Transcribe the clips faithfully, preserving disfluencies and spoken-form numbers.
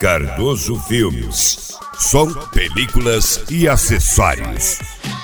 Cardoso Filmes. Som, películas e acessórios.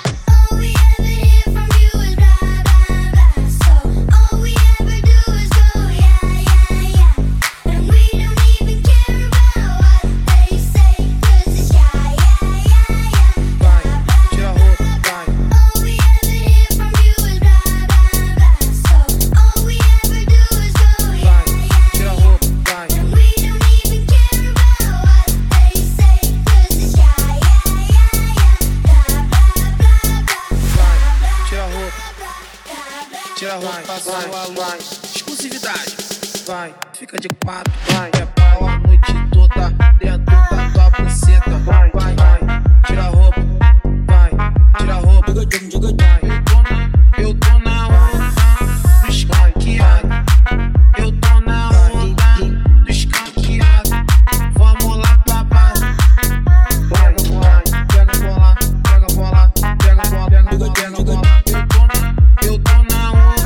Tira a roupa, passou a luz. Exclusividade. Vai, fica de quatro. Vai, é pau a noite toda dentro da tua buceta. Vai, vai, vai. Tira a roupa. Vai, tira a roupa. Vai, eu tô na, eu tô na onda do escanqueado. Eu tô na onda do escanqueado. Vamos lá pra base. Vai, vai, pega a bola, pega a bola, pega a bola, pega a bola, pega a bola. Eu tô na, eu tô na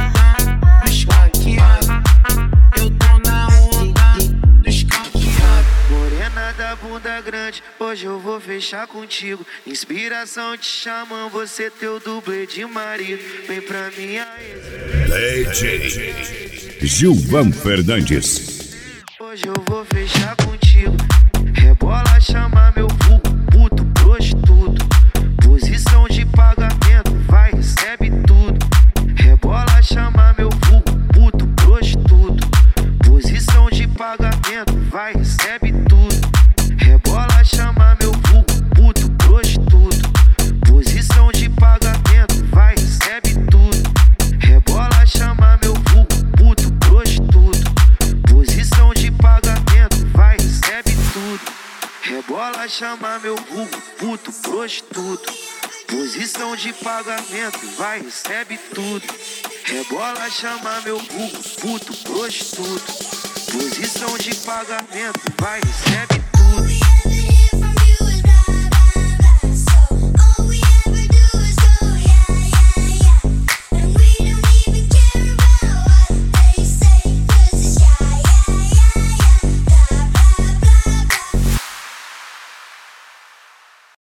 bunda grande, hoje eu vou fechar contigo. Inspiração te chamam, você teu dublê de marido. Vem pra minha ex. D J Gilvan Fernandes. Hoje eu vou fechar contigo. Rebola, chama meu vulgo, puto, prostituto. Posição de pagamento, vai, recebe tudo. Rebola, chama meu vulgo, puto, prostituto. Posição de pagamento, vai, recebe tudo. Rebola, chama meu vulgo, puto, prostituto. Posição de pagamento, vai, recebe tudo. Rebola, chama meu vulgo, puto, prostituto. Posição de pagamento, vai, recebe tudo. Rebola, chama meu vulgo, puto, prostituto. Posição de pagamento, vai, recebe tudo. Rebola, chama meu vulgo, puto, prostituto. Posição de pagamento, vai, recebe tudo.